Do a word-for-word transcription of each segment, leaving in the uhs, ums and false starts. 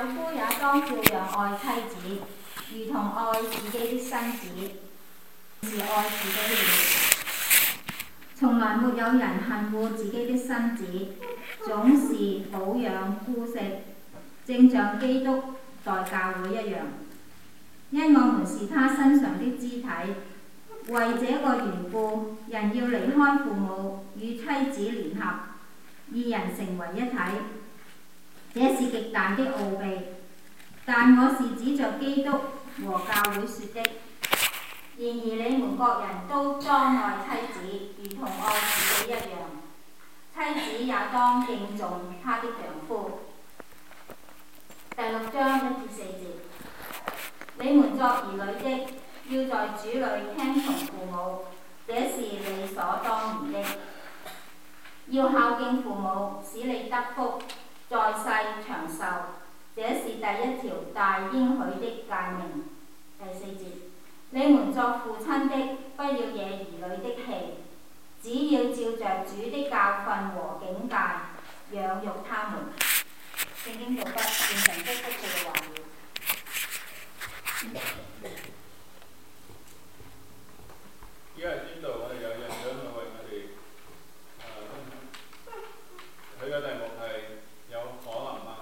夫也當照樣愛妻子，如同愛自己的身子，是愛自己了。從來沒有人恨惡自己的身子，總是保養顧惜，正像基督待教會一樣，因我們是他身上的肢體。為這個緣故，人要離開父母，與妻子聯合，二人成為一體。這是極大的奧秘，但我是指着基督和教會說的。然而你們各人都當愛妻子，如同愛自己一樣。妻子也當敬重她的丈夫。第六章一至四節，你們作兒女的，要在主裏聽從父母，這是理所當然的。要孝敬父母，使你得福，在世長壽，這是第一條大應許的誡命。第四節，你們作父親的，不要惹兒女的氣，只要照着主的教訓和警戒養育他們。聖經讀畢，願神祝福佢嘅話語。 依家係邊度？我哋有人想去為我哋誒，佢嘅題目係有可能嗎？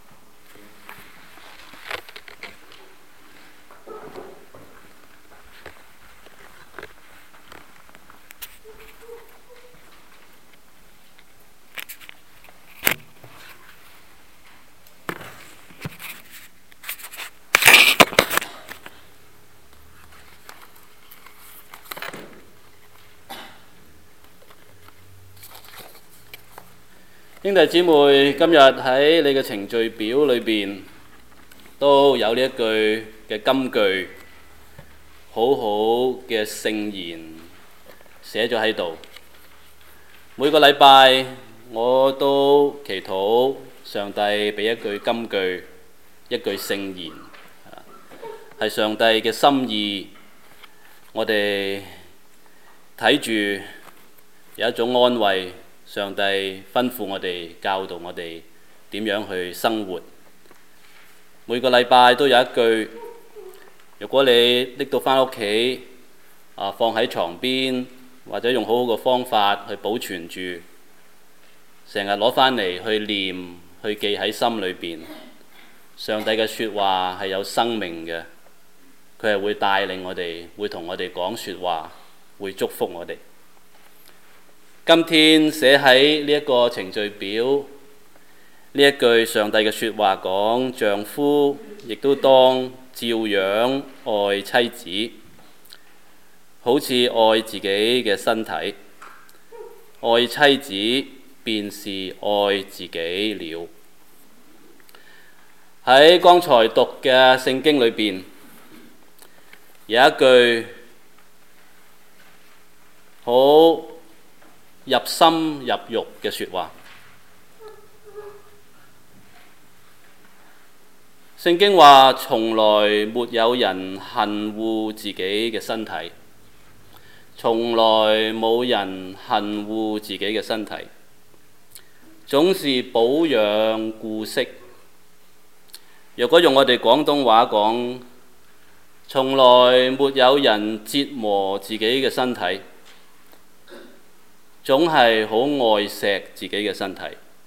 兄弟姊妹，今日喺你嘅程序表裏邊都有呢一句嘅金句，好好嘅聖言寫咗喺度。每個禮拜我都祈禱上帝俾一句金句，一句聖言，係上帝嘅心意。我哋睇住有一種安慰。上帝吩咐我哋，教導我哋點樣去生活。每個禮拜都有一句，如果你拎到返屋企啊，放喺床邊，或者用好好嘅方法去保存住，成日攞返嚟去念，去記喺心裏邊。上帝嘅説話係有生命嘅，佢係會帶領我哋，會同我哋講説話，會祝福我哋。今天寫喺呢一個程序表呢一句上帝嘅説話講，丈夫亦都當照樣愛妻子，好似愛自己嘅身體，愛妻子便是愛自己了。喺剛才讀嘅聖經裏邊有一句好入心入肉嘅説話。聖經話：從來沒有人恨惡自己嘅身體，從來冇人恨惡自己嘅身體，總是保養顧惜。若果用我哋廣東話講，從來沒有人折磨自己嘅身體，總係好愛錫自己嘅身體。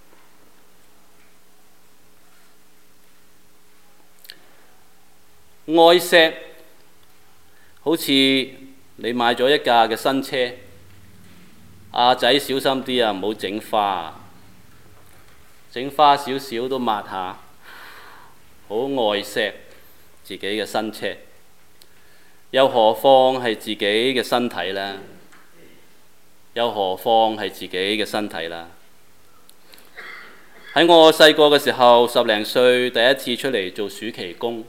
愛錫好似你買咗一架嘅新車，阿仔小心啲啊，唔好整花，整花少少都抹下，好愛錫自己嘅新車。又何況係自己嘅身體呢？又何況係自己嘅身體啦？喺我細個嘅時候，十零歲第一次出嚟做暑期工，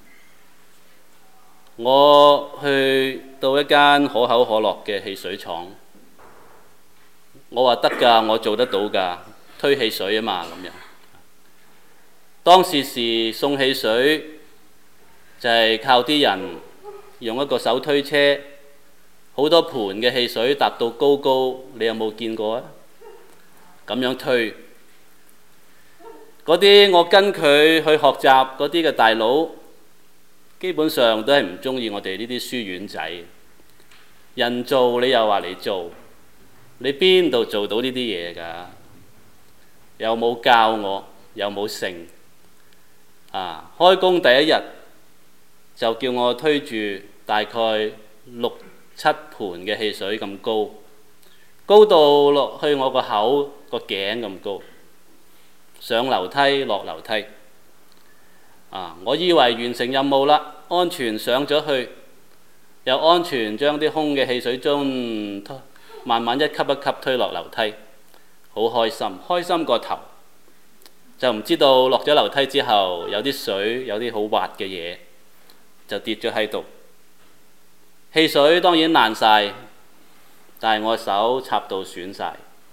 我去到一間可口可樂嘅汽水廠，我話得㗎，我做得到㗎，推汽水啊嘛咁樣。當時時送汽水就係靠啲人用一個手推車。好多盤嘅汽水搭到高高，你有冇見過啊？咁樣推，嗰嗰啲我跟佢去學習嗰啲嘅大佬，基本上都係唔中意我哋呢啲書院仔。人做你又話你做，你邊度做到呢啲嘢㗎？又冇教我，又冇成啊！開工第一日就叫我推住大概六七盤嘅汽水咁高，高到落去我個口個頸咁高，上樓梯落樓梯啊！我以為完成任務啦，安全上咗去，又安全將啲空嘅汽水樽慢慢一級一級推落樓梯，好開心，開心過頭，就唔知道落咗樓梯之後有啲水，有啲好滑嘅嘢就跌咗喺度。汽水當然爛晒，但係我手插到損晒。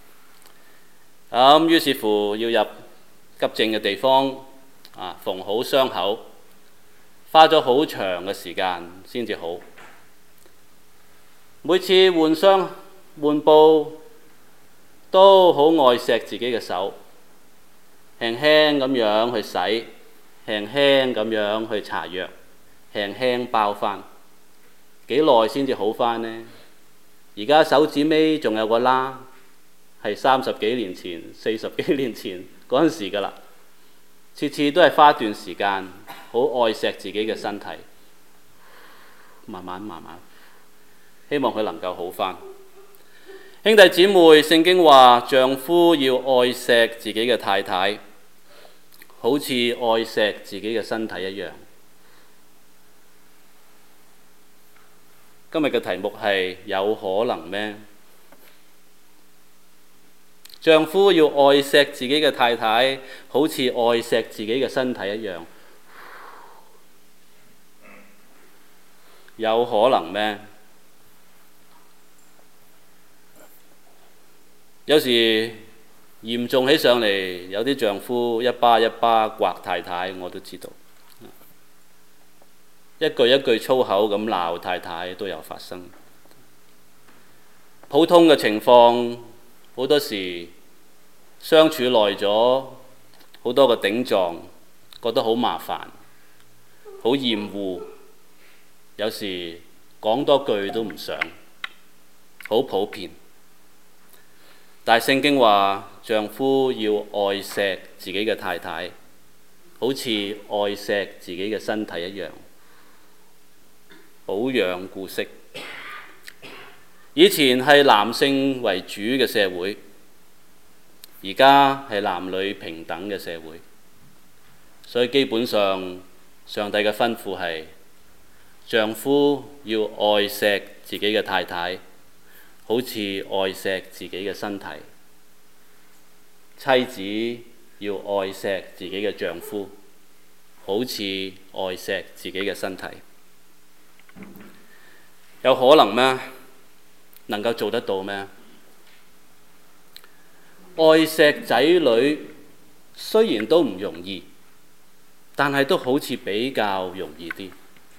咁於是乎要入急症嘅地方啊，縫好傷口，花咗好長嘅時間先至好。每次換傷換布都好愛錫自己嘅手，輕輕咁樣去洗，輕輕咁樣去搽藥，輕輕包返。幾耐先至好返呢？而家手指尾仲有個疤，係三十幾年前、四十幾年前嗰陣時㗎啦。次次都係花段時間，好愛錫自己嘅身體，慢慢慢慢，希望佢能夠好返。兄弟姊妹，聖經話丈夫要愛錫自己嘅太太，好似愛錫自己嘅身體一樣。今日嘅題目係有可能咩？丈夫要愛錫自己嘅太太，好似愛錫自己嘅身體一樣，有可能咩？有時嚴重起上嚟，有啲丈夫一巴一巴刮太太，我都知道。一句一句粗口咁鬧太太都有發生。普通嘅情況，好多時相處耐咗，好多個頂撞，覺得好麻煩，好厭惡，有時講多句都唔想，好普遍。但係聖經話，丈夫要愛錫自己嘅太太，好似愛錫自己嘅身體一樣。保養顧惜。以前係男性為主嘅社會，而家係男女平等嘅社會，所以基本上上帝嘅吩咐係丈夫要愛錫自己嘅太太，好似愛錫自己嘅身體；妻子要愛錫自己嘅丈夫，好似愛錫自己嘅身體。有可能咩？能夠做得到咩？愛錫仔女雖然都唔容易，但係都好似比較容易啲。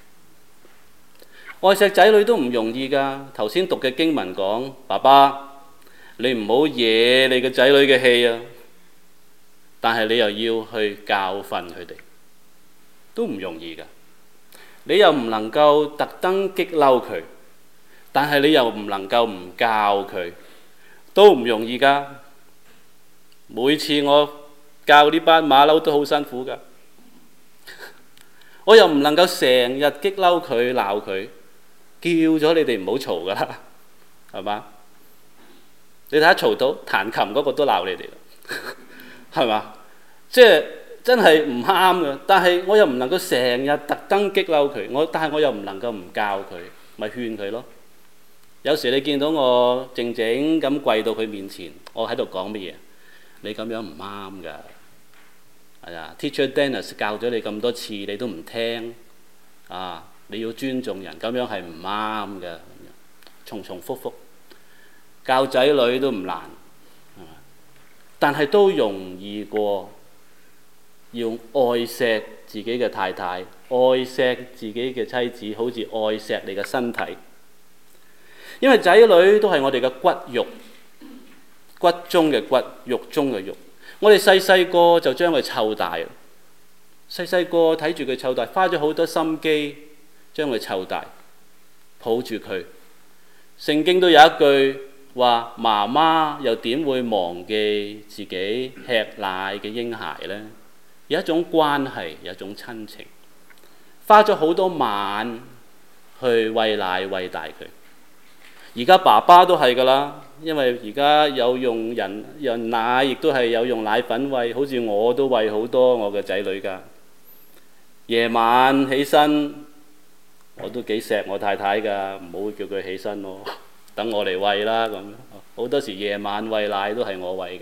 愛錫仔女都唔容易㗎。頭先讀嘅經文講，爸爸，你唔好惹你嘅仔女嘅氣啊！但係你又要去教訓佢哋，都唔容易㗎。你又唔能夠特登激嬲佢，但係你又唔能夠唔教佢，都唔容易㗎。每次我教呢班馬騮都好辛苦㗎，我又唔能夠成日激嬲佢鬧佢，叫咗你哋唔好嘈㗎啦，係嘛？你睇下嘈到彈琴嗰個都鬧你哋啦，係嘛？即係真係唔啱嘅。但係我又唔能夠成日特登激嬲佢，我但係我又唔能夠唔教佢，咪勸佢咯。有時你見到我靜靜咁跪到佢面前，我喺度講乜嘢？你咁樣唔啱㗎。係啊 ，Teacher Dennis 教咗你咁多次，你都唔聽啊！你要尊重人，咁樣係唔啱嘅。重重複複教仔女都唔難，但係都容易過要愛錫自己嘅太太，愛錫自己嘅妻子，好似愛錫你嘅身體。因為仔女都係我哋嘅骨肉，骨中嘅骨，肉中嘅肉。 我哋細細個就將佢湊大，細細個睇住佢湊大，花咗好多心機將佢湊大，抱住佢。聖經都有一句話：媽媽又點會忘記自己吃奶嘅嬰孩呢？有一種關係，有一種親情，花咗好多晚去餵奶餵大佢。而家爸爸都係㗎啦，因為而家有用人人奶，亦都係有用奶粉餵，好似我都餵好多我嘅仔女㗎。夜晚起身，我都幾錫我太太㗎，唔好叫佢起身咯，等我嚟餵啦咁。好多時夜晚餵奶都係我餵㗎。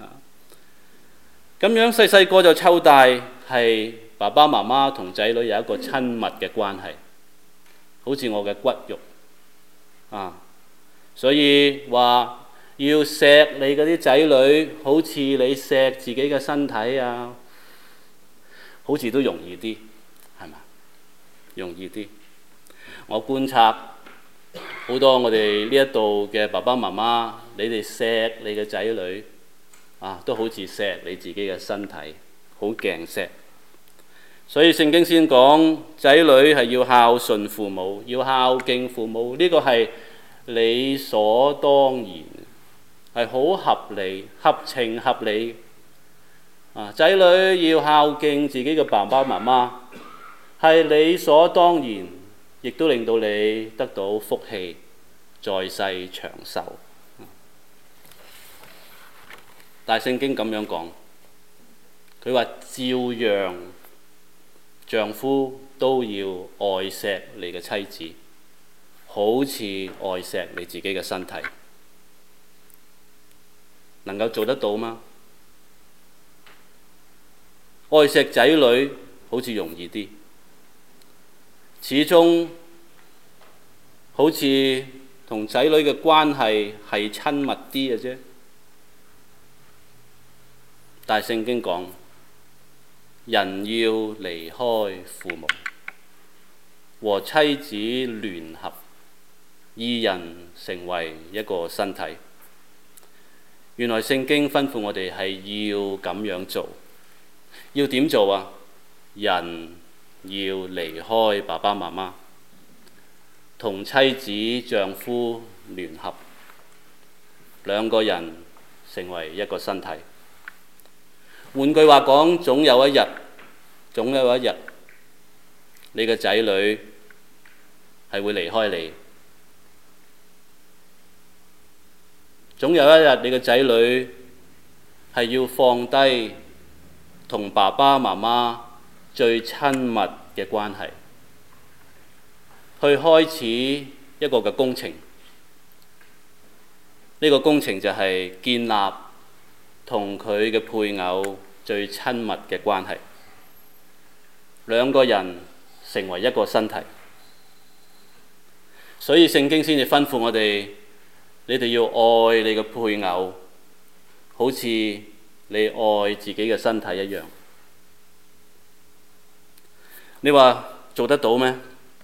咁樣細細個就湊大，係爸爸媽媽同仔女有一個親密嘅關係，好似我嘅骨肉啊。所以話要錫你嗰啲仔女，好似你錫自己嘅身體啊，好似都容易啲，係嘛？容易啲。我觀察好多我哋呢一度嘅爸爸媽媽，你哋錫你嘅仔女啊，都好似錫你自己嘅身體，好勁錫。所以聖經先講仔女係要孝順父母，要孝敬父母，呢個係理所當然，係好合理、合情合理。啊，仔女要孝敬自己嘅爸爸媽媽，係理所當然，亦都令到你得到福氣，在世長壽。但係聖經咁樣講，佢話照樣丈夫都要愛錫你嘅妻子，好似愛錫你自己嘅身體。能夠做得到嗎？愛錫仔女好似容易啲，始終好似同仔女嘅關係係親密啲嘅啫。但係聖經講，人要離開父母，和妻子聯合，二人成為一個身體。原來聖經吩咐我哋係要咁樣做。要點做啊？人要離開爸爸媽媽，同妻子丈夫聯合，兩個人成為一個身體。換句話講，總有一日，總有一日，你嘅仔女係會離開你。總有一日，你嘅仔女係要放低同爸爸媽媽最親密嘅關係，去開始一個嘅工程。呢個工程就係建立同佢嘅配偶最親密嘅關係，兩個人成為一個身體。所以聖經先至吩咐我哋，你哋要愛你嘅配偶，好似你愛自己嘅身體一樣。你話做得到咩？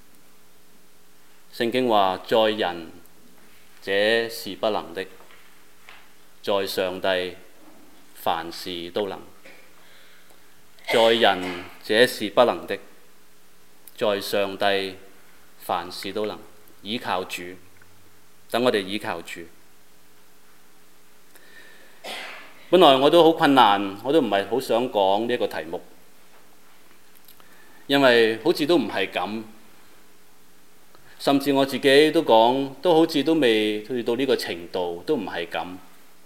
聖經話，在人這是不能的，在上帝凡事都能。在人這是不能的，在上帝凡事都能。倚靠主，等我哋倚靠主。本來我都好困難，我都唔係好想講呢一個題目，因為好似都唔係咁，甚至我自己都講，都好似都未去到呢個程度，都唔係咁。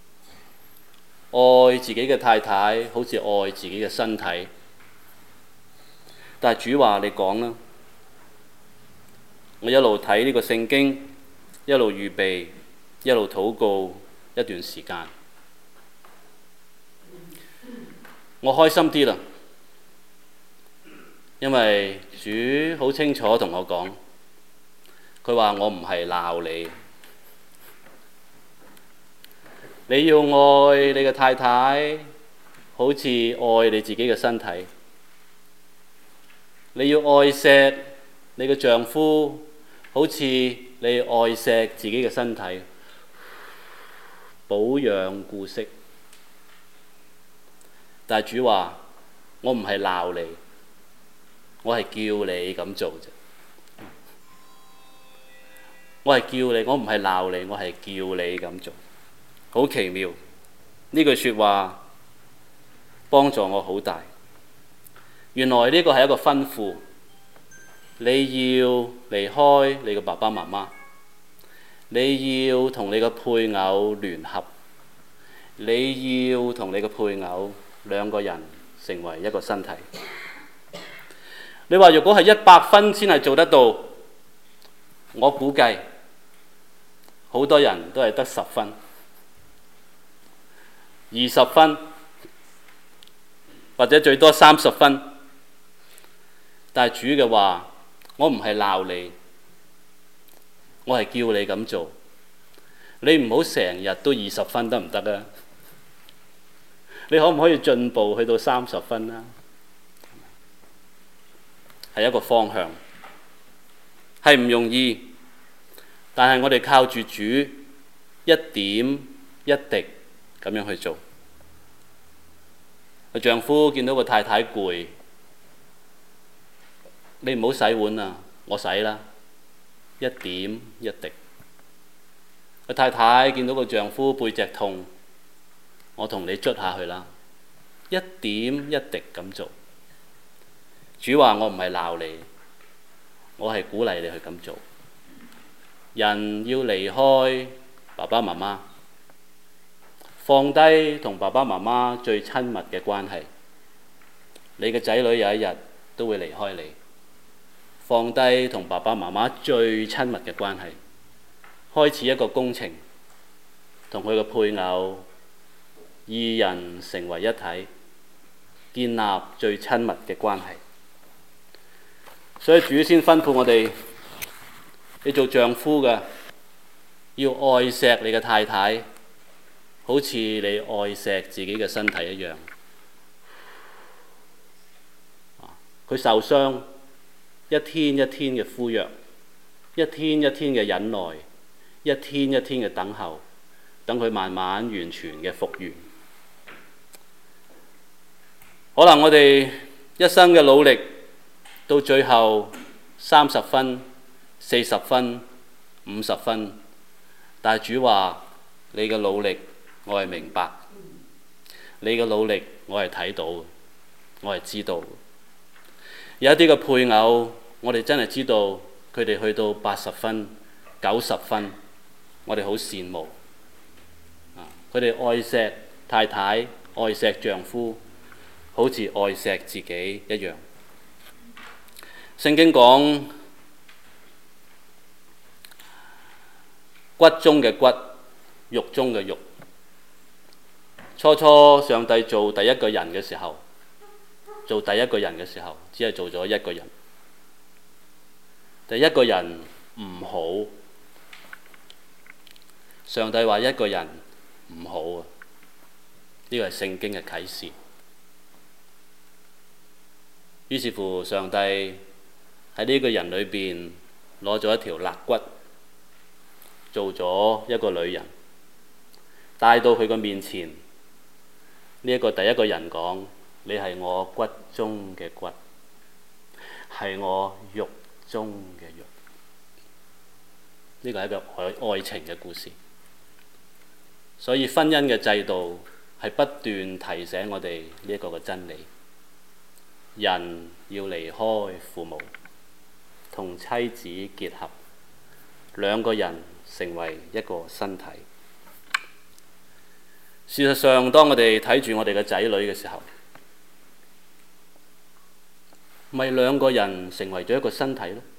愛自己嘅太太，好似愛自己嘅身體。但係主話你講啦，我一路睇呢個聖經，一路預備，一路禱告一段時間，我開心啲啦，因為主好清楚同我講，佢話我唔係鬧你，你要愛你嘅太太，好似愛你自己嘅身體，你要愛錫你嘅丈夫，好似你愛錫自己嘅身體，保養顧惜。 但係主話：我唔係鬧你，我係叫你咁做啫。我係叫你，我唔係鬧你，我係叫你咁做。好奇妙，呢句説話幫助我好大。原來呢個係一個吩咐，你要離開你嘅爸爸媽媽，你要同你嘅配偶聯合，你要同你嘅配偶兩個人成為一個身體。你話如果係一百分先係做得到，我估計好多人都係得十分、二十分，或者最多三十分。但係主嘅話，我唔係鬧你，我係叫你咁做。你唔好成日都二十分得唔得啊？你可唔可以進步去到三十分啊？係一個方向，係唔容易，但係我哋靠住主一點一滴咁樣去做。個丈夫見到個太太攰，你唔好洗碗啊，我洗啦，一點一滴。個太太見到個丈夫背脊痛，我同你捽下去啦，一點一滴咁做。主話：我唔係鬧你，我係鼓勵你去咁做。人要離開爸爸媽媽，放低同爸爸媽媽最親密嘅關係。你嘅仔女有一日都會離開你，放低同爸爸媽媽最親密嘅關係，開始一個工程，同佢嘅配偶二人成為一體，建立最親密嘅關係。所以主先吩咐我哋，你做丈夫嘅要愛錫你嘅太太，好似你愛錫自己嘅身體一樣。佢受傷，一天一天嘅敷藥，一天一天嘅忍耐，一天一天嘅等候，等佢慢慢完全嘅復原。可能我哋一生嘅努力，到最後三十分、四十分、五十分，但係主話：你嘅努力我係明白，你嘅努力我係睇到，我係知道。有一啲嘅配偶，我哋真係知道佢哋去到八十分、九十分，我哋好羨慕。佢哋愛錫太太、愛錫丈夫，好似愛錫自己一樣。聖經講骨中嘅骨，肉中嘅肉。初初上帝做第一個人嘅時候，做第一個人嘅時候，只係做咗一個人。第一個人唔好，上帝話一個人唔好啊！呢個係聖經嘅啟示。於是乎，上帝喺呢個人裏邊攞咗一條肋骨，做咗一個女人，帶到佢個面前。呢一個第一個人講：你係我骨中嘅骨，係我肉中嘅肉。呢個係一個愛愛情嘅故事。所以婚姻嘅制度係不斷提醒我哋呢一個嘅真理。人要離開父母，同妻子結合，兩個人成為一個身體。事實上，當我哋睇住我哋嘅仔女嘅時候，咪兩個人成為咗一個身體咯。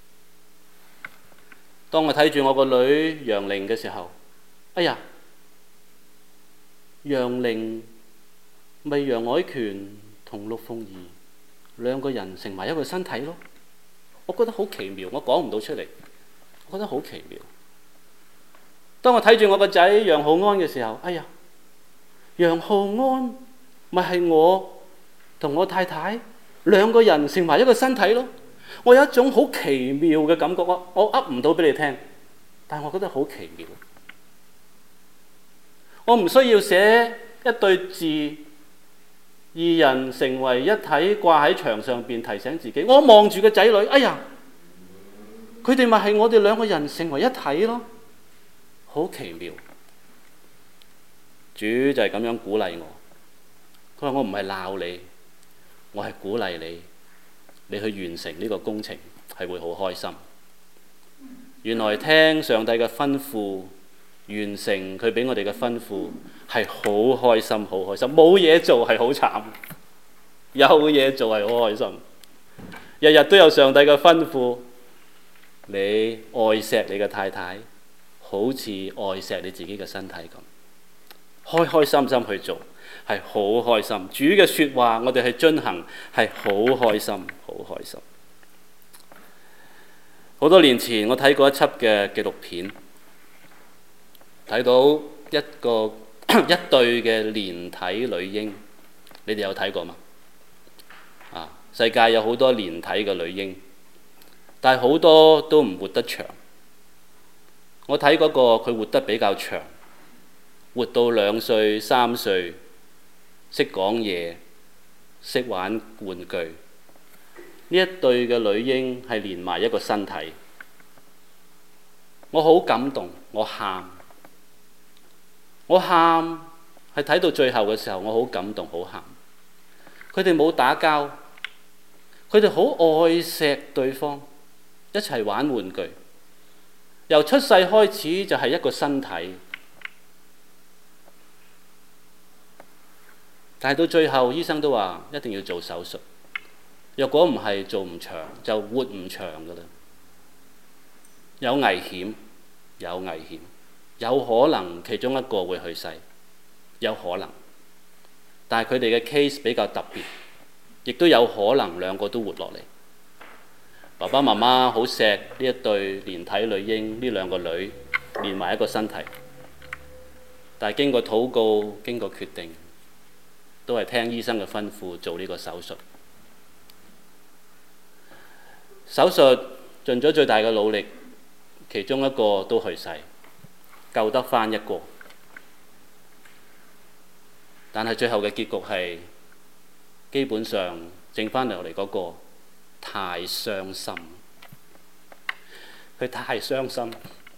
當我睇住我個女楊玲嘅時候，哎呀，楊玲咪楊凱權同陸鳳儀兩個人成為一個身體咯。我覺得好奇妙，我講唔到出嚟，我覺得好奇妙。當我睇住我個仔楊浩安嘅時候，哎呀，楊浩安咪係我同我太太兩個人成為一個身體咯。我有一種好奇妙嘅感覺，我我噏唔到俾你聽，但係我覺得好奇妙。我唔需要寫一對字二人成為一體，掛喺牆上邊提醒自己。我望住個仔女，哎呀，佢哋咪係我哋兩個人成為一體咯，好奇妙。主就係咁樣鼓勵我，佢話我唔係鬧你，我係鼓勵你，你去完成呢個工程係會好開心。原來聽上帝嘅吩咐，完成佢俾我哋嘅吩咐係好開心，好開心。冇嘢做係好慘，有嘢做係好開心。日日都有上帝嘅吩咐，你愛錫你嘅太太，好似愛錫你自己嘅身體咁，開開心心去做係好開心。主嘅說話我哋去遵行係好開心，好開心。好多年前我睇過一輯嘅紀錄片，睇到一個一對嘅連體女嬰，你哋有睇過嗎？啊，世界有好多連體嘅女嬰，但係好多都唔活得長。我睇嗰個佢活得比較長，活到兩歲三歲，識講嘢，識玩玩具。呢一對嘅女嬰係連埋一個身體，我好感動，我喊，我喊係睇到最後嘅時候，我好感動，好喊。佢哋冇打交，佢哋好愛錫對方，一齊玩玩具。由出世開始就係一個身體，但係到最後醫生都話一定要做手術。若果唔係做唔長，就活唔長㗎啦。有危險，有危險，有可能其中一個會去世，有可能。但係佢哋嘅 case 比較特別，亦都有可能兩個都活落嚟。爸爸媽媽好錫呢一對連體女嬰，呢兩個女連埋一個身體，但係經過禱告，經過決定，都係聽醫生嘅吩咐做呢個手術。手術盡咗最大嘅努力，其中一個都去世，救得返一個。但係最後嘅結局係，基本上剩返落嚟嗰個太傷心，佢太傷心，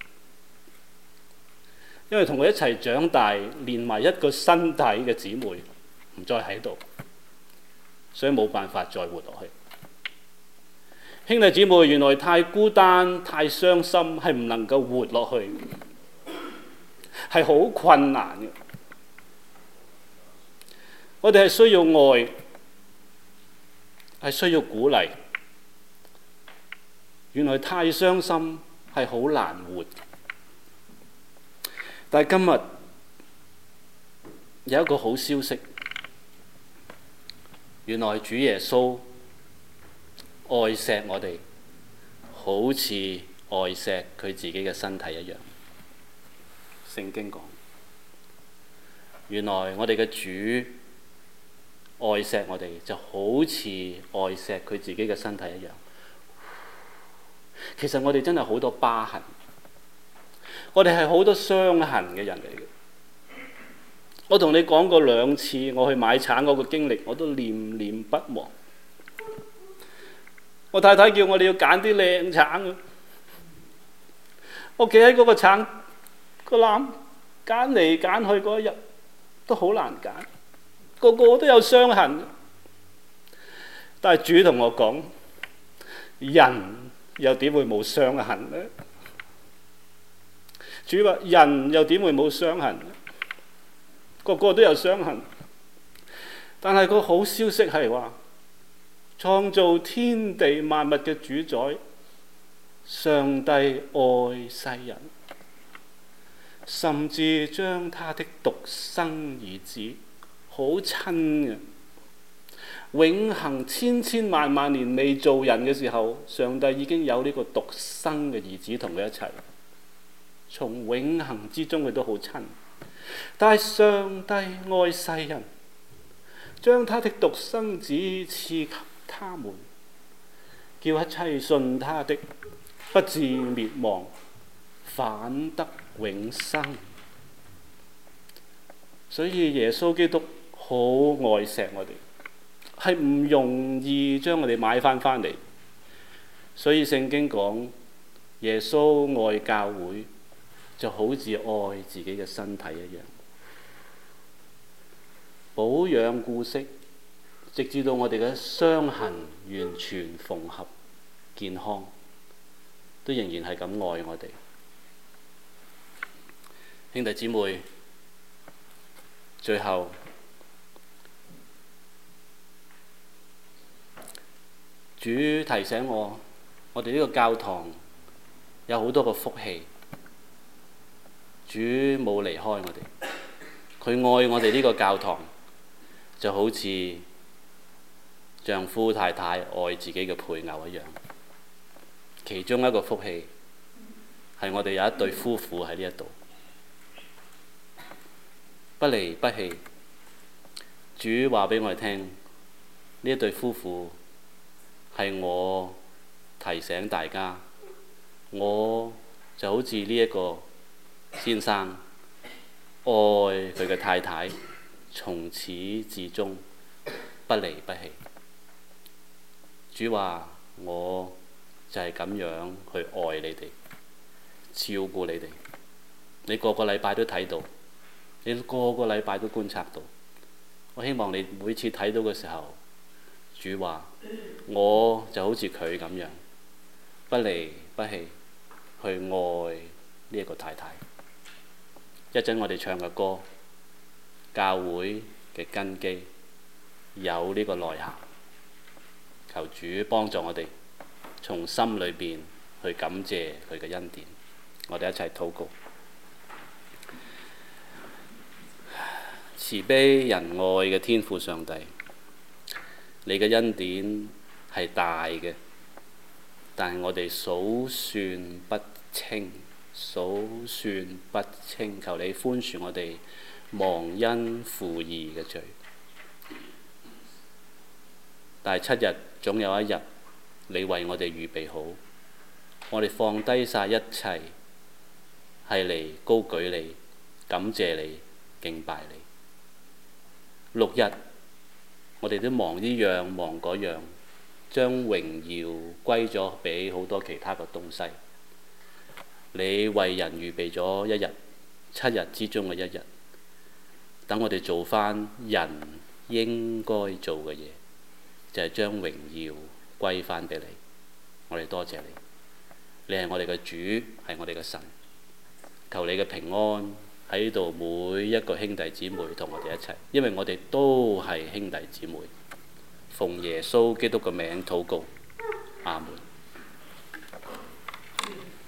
因為同佢一齊長大、連埋一個身體嘅姊妹唔再喺度，所以冇辦法再活落去。兄弟姊妹，原來太孤單、太傷心係唔能夠活落去，係好困難嘅。我哋係需要愛，係需要鼓勵。原來太傷心係好難活。但係今日有一個好消息，原來主耶穌愛錫我哋，好似愛錫佢自己嘅身體一樣。聖經講，原來我哋嘅主愛錫我哋，就好似愛錫佢自己嘅身體一樣。其實我哋真係好多疤痕，我哋係好多傷痕嘅人嚟嘅。我同你講過兩次，我去買橙嗰個經歷，我都念念不忘。我太太叫我哋要揀啲靚橙，我企喺嗰個橙個籃揀嚟揀去嗰一日都好難揀，個個都有傷痕。但係主同我講，人又點會冇傷痕呢？主話人又點會冇傷痕呢？個個都有傷痕，但係個好消息係話，創造天地萬物嘅主宰，上帝愛世人，甚至將他的獨生兒子，好親嘅，永恆千千萬萬年未做人嘅時候，上帝已經有呢個獨生嘅兒子同佢一齊，從永恆之中佢都好親。但係上帝愛世人，將他的獨生子賜給他們，叫一切信他的不至滅亡，反得永生。所以耶穌基督好好愛錫我哋，係唔容易將我哋買翻翻嚟。所以聖經講耶穌愛教會就好似愛自己嘅身體一樣，保養顧惜，直至到我哋嘅傷痕完全縫合健康，都仍然係咁愛我哋。兄弟姊妹，最後主提醒我，我哋呢個教堂有好多個福氣。主冇離開我哋，佢愛我哋呢個教堂，就好似丈夫太太愛自己嘅配偶一樣。其中一個福氣係我哋有一對夫婦喺呢一度，不離不棄。主話俾我哋聽，呢一對夫婦係我提醒大家，我就好似呢一個先生愛佢嘅太太，從始至終不離不棄。主話我就係咁樣去愛你哋，照顧你哋。你個個禮拜都睇到，你個個禮拜都觀察到。我希望你每次睇到嘅時候，主話我就好似佢咁樣不離不棄去愛呢一個太太。一陣我哋唱嘅歌，教會嘅根基有呢個內涵，求主幫助我哋從心裏邊去感謝佢嘅恩典。我哋一齊禱告。慈悲仁愛嘅天父上帝，你嘅恩典係大嘅，但係我哋數算不清，數算不清。求你寬恕我哋忘恩負義嘅罪。但係七日總有一日，你為我哋預備好，我哋放低晒一切，係嚟高舉你、感謝你、敬拜你。六日，我哋都忙呢樣忙嗰樣，將榮耀歸咗俾好多其他嘅東西。你為人預備咗一日，七日之中嘅一日，等我哋做翻人應該做嘅嘢，就係將榮耀歸翻俾你。我哋多謝你，你係我哋嘅主，係我哋嘅神。求你嘅平安喺度，每一個兄弟姊妹同我哋一齊，因為我哋都係兄弟姊妹。奉耶穌基督嘅名禱告，阿門。